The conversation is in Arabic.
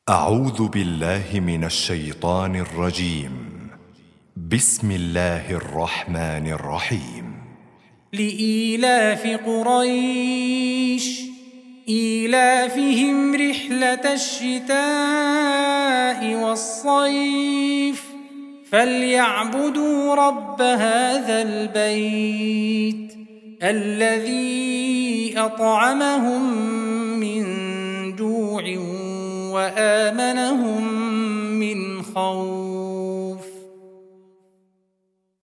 أعوذ بالله من الشيطان الرجيم. بسم الله الرحمن الرحيم. لإيلاف قريش إيلافهم رحلة الشتاء والصيف فليعبدوا رب هذا البيت الذي أطعمهم من جوع وآمنهم من خوف.